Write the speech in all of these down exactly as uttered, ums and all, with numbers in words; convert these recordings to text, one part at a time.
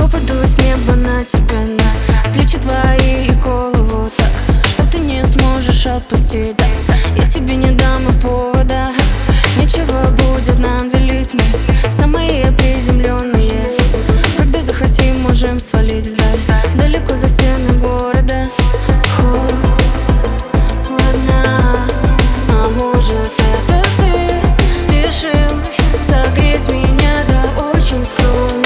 упаду с неба на тебя, на плечи твои и голову так, что ты не сможешь отпустить, да. Я тебе не дам и повода, нечего будет нам делить, мы самые приземленные. Когда захотим, можем свалить вдаль, далеко за стены города. О, ладно, а может это ты решил согреть меня, да очень скромно.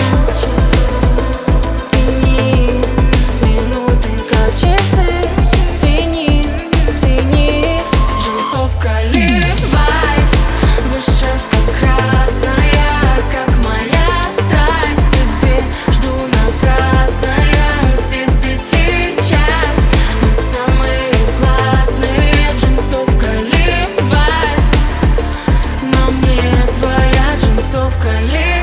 Тяни минуты, как часы, тяни, тяни. Джинсовка Levi's, вышивка красная, как моя страсть. Тебе жду напрасно, здесь и сейчас. Мы самые классные. Джинсовка Levi's, на мне твоя джинсовка Levi's.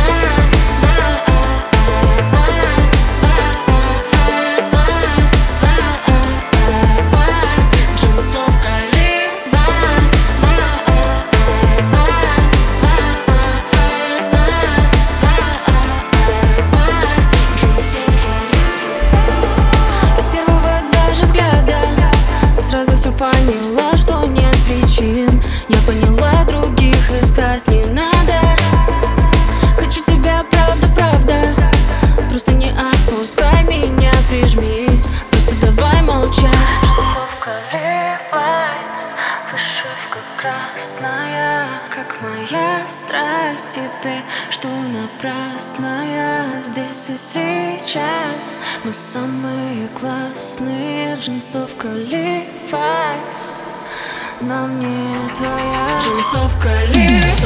Сразу все поняла, что нет причин. Я поняла, других искать не надо. Хочу тебя, правда, правда. Просто не отпускай меня, прижми. Просто давай молчать. Джинсовка Levi's, вышивка красная, как моя страсть. Тебе жду напрасная, здесь и сейчас. Мы самые классные. Джинсовка Levi's, на мне твоя джинсовка Levi's.